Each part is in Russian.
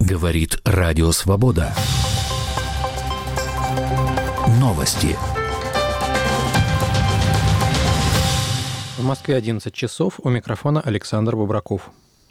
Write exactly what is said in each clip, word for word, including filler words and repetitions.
Говорит Радио Свобода. Новости. В Москве одиннадцать часов. У микрофона Александр Бубраков.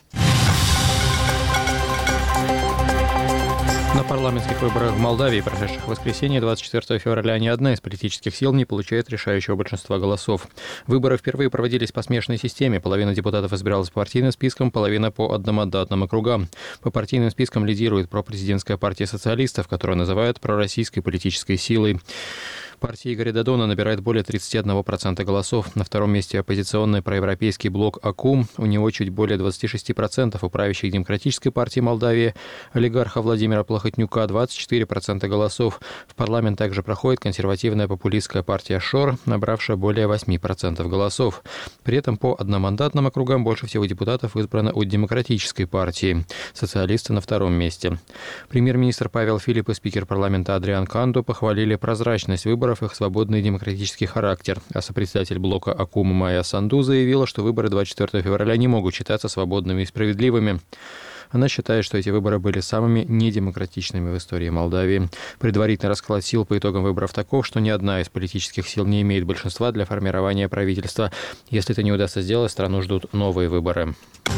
На парламентских выборах в Молдавии, прошедших в воскресенье двадцать четвёртого февраля, ни одна из политических сил не получает решающего большинства голосов. Выборы впервые проводились по смешанной системе. Половина депутатов избиралась по партийным спискам, половина по одномандатным округам. По партийным спискам лидирует пропрезидентская партия социалистов, которую называют пророссийской политической силой. Партия Игоря Додона набирает более тридцать один процент голосов. На втором месте оппозиционный проевропейский блок АКУМ. У него чуть более двадцать шесть процентов. У правящей Демократической партии Молдавии олигарха Владимира Плохотнюка двадцать четыре процента голосов. В парламент также проходит консервативная популистская партия ШОР, набравшая более восемь процентов голосов. При этом по одномандатным округам больше всего депутатов избрано у Демократической партии. Социалисты на втором месте. Премьер-министр Павел Филипп и спикер парламента Адриан Канду похвалили прозрачность выборов, их свободный и демократический характер. А сопредседатель блока АКУМ Майя Санду заявила, что выборы двадцать четвёртого февраля не могут считаться свободными и справедливыми. Она считает, что эти выборы были самыми недемократичными в истории Молдавии. Предварительный расклад сил по итогам выборов таков, что ни одна из политических сил не имеет большинства для формирования правительства. Если это не удастся сделать, страну ждут новые выборы.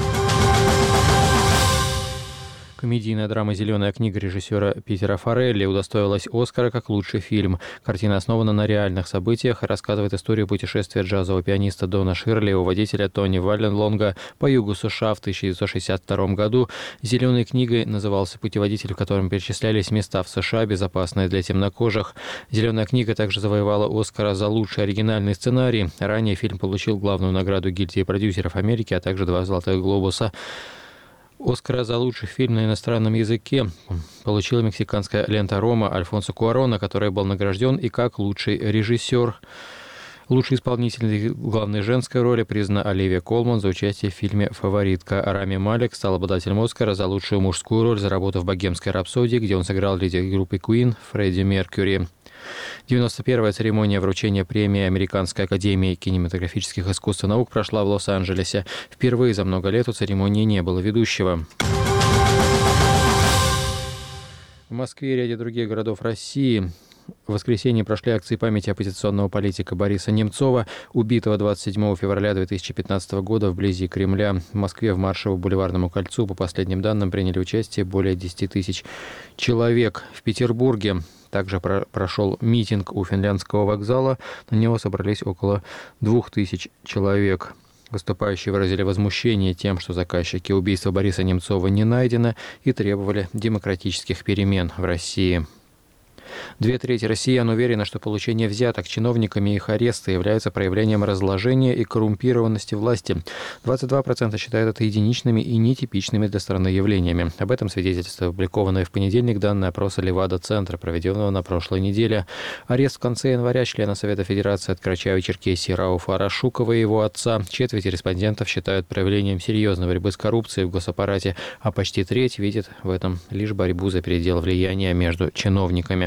Комедийная драма «Зеленая книга» режиссера Питера Фаррелли удостоилась Оскара как лучший фильм. Картина основана на реальных событиях и рассказывает историю путешествия джазового пианиста Дона Ширли и водителя Тони Валленлонга по югу США в тысяча девятьсот шестьдесят втором году. «Зеленой книгой» назывался путеводитель, в котором перечислялись места в США, безопасные для темнокожих. «Зеленая книга» также завоевала Оскара за лучший оригинальный сценарий. Ранее фильм получил главную награду гильдии продюсеров Америки, а также два «Золотых глобуса». Оскара за лучший фильм на иностранном языке получила мексиканская лента «Рома» Альфонсо Куарона, который был награжден и как лучший режиссер. Лучшей исполнительной главной женской роли признана Оливия Колман за участие в фильме «Фаворитка». Рами Малек стал обладателем Оскара за лучшую мужскую роль за работу в «Богемской рапсодии», где он сыграл лидер группы Queen Фредди Меркьюри. девяносто первая церемония вручения премии Американской академии кинематографических искусств и наук прошла в Лос-Анджелесе. Впервые за много лет у церемонии не было ведущего. В Москве и ряде других городов России в воскресенье прошли акции памяти оппозиционного политика Бориса Немцова, убитого двадцать седьмого февраля две тысячи пятнадцатого года вблизи Кремля. В Москве в марше по Бульварному кольцу, по последним данным, приняли участие более десяти тысяч человек. В Петербурге также про- прошел митинг у Финляндского вокзала. На него собрались около двух тысяч человек. Выступающие выразили возмущение тем, что заказчики убийства Бориса Немцова не найдены, и требовали демократических перемен в России. Две трети россиян уверены, что получение взяток чиновниками и их аресты являются проявлением разложения и коррумпированности власти. двадцать два процента считают это единичными и нетипичными для страны явлениями. Об этом свидетельствует опубликованные в понедельник данные опроса Левада-центра, проведенного на прошлой неделе. Арест в конце января члена Совета Федерации от Карачаево-Черкесии Рауфа Арашукова и его отца четверть респондентов считают проявлением серьезной борьбы с коррупцией в госаппарате, а почти треть видит в этом лишь борьбу за передел влияния между чиновниками.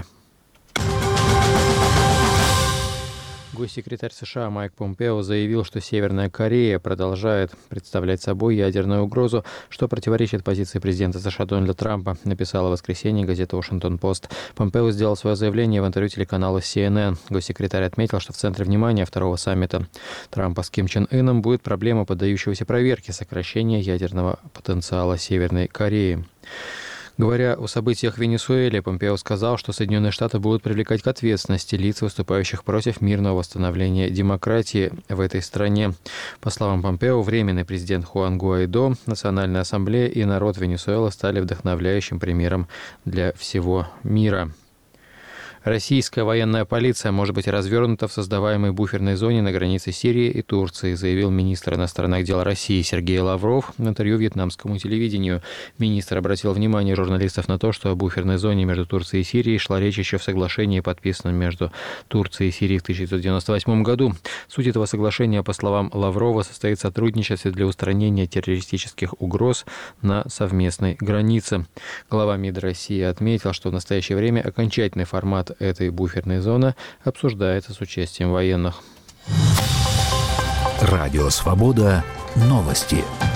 Госсекретарь США Майк Помпео заявил, что Северная Корея продолжает представлять собой ядерную угрозу, что противоречит позиции президента США Дональда Трампа, написала в воскресенье газета «Вашингтон-Пост». Помпео сделал свое заявление в интервью телеканала си эн эн. Госсекретарь отметил, что в центре внимания второго саммита Трампа с Ким Чен Ыном будет проблема поддающегося проверке сокращения ядерного потенциала Северной Кореи. Говоря о событиях в Венесуэле, Помпео сказал, что Соединенные Штаты будут привлекать к ответственности лиц, выступающих против мирного восстановления демократии в этой стране. По словам Помпео, временный президент Хуан Гуайдо, Национальная ассамблея и народ Венесуэлы стали вдохновляющим примером для всего мира. Российская военная полиция может быть развернута в создаваемой буферной зоне на границе Сирии и Турции, заявил министр иностранных дел России Сергей Лавров в интервью вьетнамскому телевидению. Министр обратил внимание журналистов на то, что о буферной зоне между Турцией и Сирией шла речь еще в соглашении, подписанном между Турцией и Сирией в тысяча девятьсот девяносто восьмом году. Суть этого соглашения, по словам Лаврова, состоит в сотрудничестве для устранения террористических угроз на совместной границе. Глава МИД России отметил, что в настоящее время окончательный формат этой буферной зоны обсуждается с участием военных. Радио «Свобода». Новости.